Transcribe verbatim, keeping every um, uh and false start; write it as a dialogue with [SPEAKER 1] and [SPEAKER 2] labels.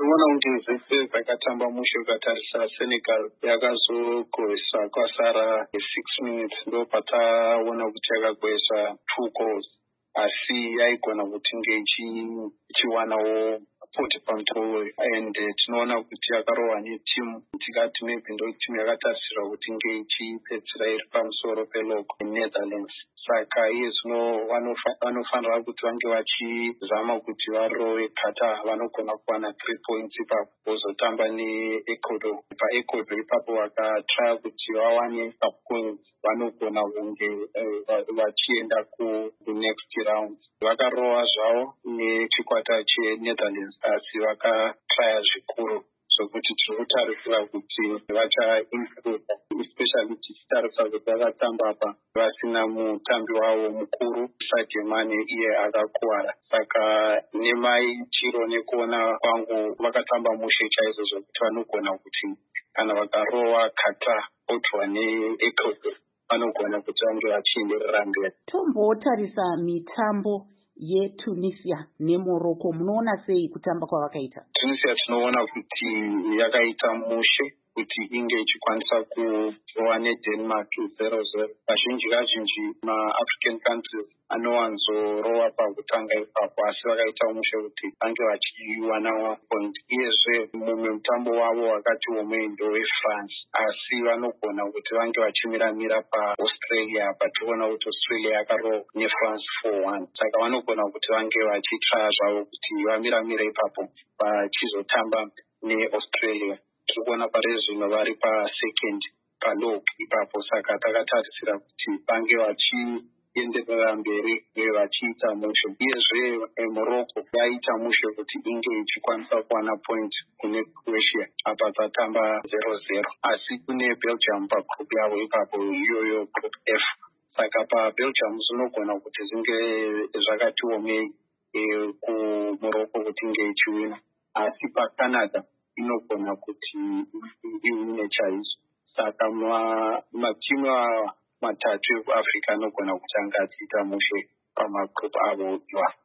[SPEAKER 1] Tinoona kuti zvese zvakatamba mushe ukatarisa Senegal yakazogohwesa kwasara six minutes ndopataona kuti yakagohwesa two goals asi yaigona kuti nge ichiwanawo forty pamutowo and tinoona kuti yakarohwa netimu tikati maybe ndo timu yakatarisirwa kuti nge ichipedzera iri pamusoro pelog Netherlands. Saka iye zvino vanofanira kuti vange vachizama kuti varowe Qatar vanogona kuwana three points ipapo vozotamba neEcuador. PaEcuador ipapo vakatraya kuti vawane points vanogona kunge vachienda kunext round. Vakarowa zvavo nechikwata cheNetherlands asi vakatraya zvikuru zvokuti tiri kutarisira kuti vachaimprove, especially tichitarisa kuti vakatamba apa vasina mutambi wavo mukuru Sadio Mane iye akakuwara. Saka nemaitiro nekuona kwangu vakatamba mushe chaizvo zvokuti vanogona kuti kana vakarowa Qatar otwa neEcuador vanogona kuti vange vachienderera mberi.
[SPEAKER 2] Tombotarisa mitambo yeTunisia neMorocco, munoona sei kutamba kwavakaita?
[SPEAKER 1] Tunisia tinoona kuti yakaita mushe kuti inge ichikwanisa kurowa neDenmark zero zero. Vazhinji kazhinji maAfrican countries anowanzorowa pakutanga ipapo asi vakaita mushe kuti vange vachiwana point. Iyezve mumwe mutambo wavo wakati womwe ndoweFrance asi vanogona kuti vange vachimiramira paAustralia patinoona kuti Australia yakarowa neFrance four one. Saka vanogona kuti vange vachitraya zvavo kuti vamiramire ipapo vachizotamba neAustralia. Tirikuona pari zvino vari pasecond palog ipapo, saka takatarisira kuti vange vachienderera mberi vachiita mushe. Iyezve Morocco yaita mushe kuti inge ichikwanisa kuwana point kune Croatia apa dzatamba zero zero asi kune Belgium pagroup yavo ipapo iyoyo group F. Saka paBelgium zvinogona kuti zvinge zvakati omei kuMorocco kuti inge ichiwina asi paCanada inogona kuti iwine chaizvo. Saka matimu matatu ekuAfrica anogona kuti anga achiita mushe pamagroup avo iwapo.